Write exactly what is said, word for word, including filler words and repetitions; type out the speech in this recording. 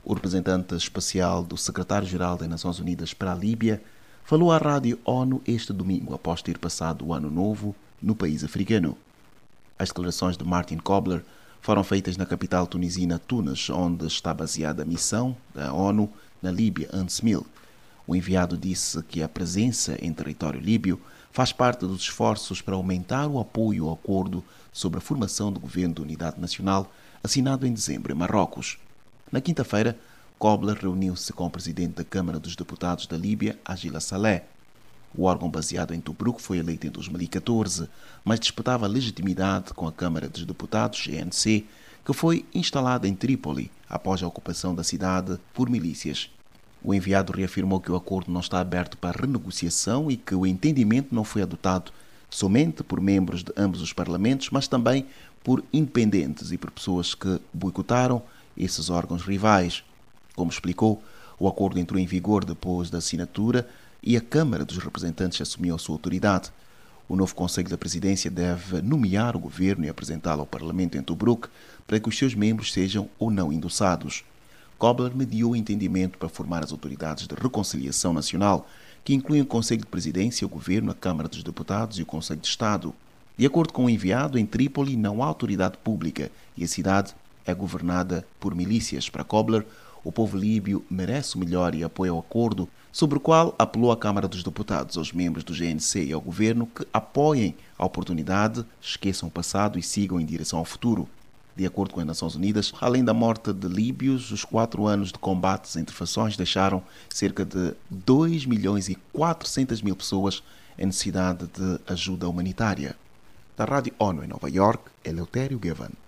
O representante especial do secretário-geral das Nações Unidas para a Líbia falou à Rádio ONU este domingo, após ter passado o Ano Novo no país africano. As declarações de Martin Kobler foram feitas na capital tunisina Tunis, onde está baseada a missão da ONU na Líbia, UNSMIL. O enviado disse que a presença em território líbio faz parte dos esforços para aumentar o apoio ao acordo sobre a formação do Governo de Unidade Nacional, assinado em dezembro em Marrocos. Na quinta-feira, Kobler reuniu-se com o presidente da Câmara dos Deputados da Líbia, Agila Saleh. O órgão baseado em Tobruk foi eleito em dois mil e catorze, mas disputava legitimidade com a Câmara dos Deputados, G N C, que foi instalada em Trípoli após a ocupação da cidade por milícias. O enviado reafirmou que o acordo não está aberto para renegociação e que o entendimento não foi adotado somente por membros de ambos os parlamentos, mas também por independentes e por pessoas que boicotaram esses órgãos rivais. Como explicou, o acordo entrou em vigor depois da assinatura e a Câmara dos Representantes assumiu a sua autoridade. O novo Conselho da Presidência deve nomear o governo e apresentá-lo ao Parlamento em Tobruk para que os seus membros sejam ou não endossados. Kobler mediou o entendimento para formar as autoridades de reconciliação nacional, que incluem o Conselho de Presidência, o Governo, a Câmara dos Deputados e o Conselho de Estado. De acordo com o enviado, em Trípoli não há autoridade pública e a cidade é governada por milícias. Para Kobler, o povo líbio merece o melhor e apoia o acordo, sobre o qual apelou à Câmara dos Deputados, aos membros do G N C e ao Governo que apoiem a oportunidade, esqueçam o passado e sigam em direção ao futuro. De acordo com as Nações Unidas, além da morte de líbios, os quatro anos de combates entre fações deixaram cerca de dois milhões e quatrocentas mil pessoas em necessidade de ajuda humanitária. Da Rádio ONU em Nova York, Eleutério Gavan.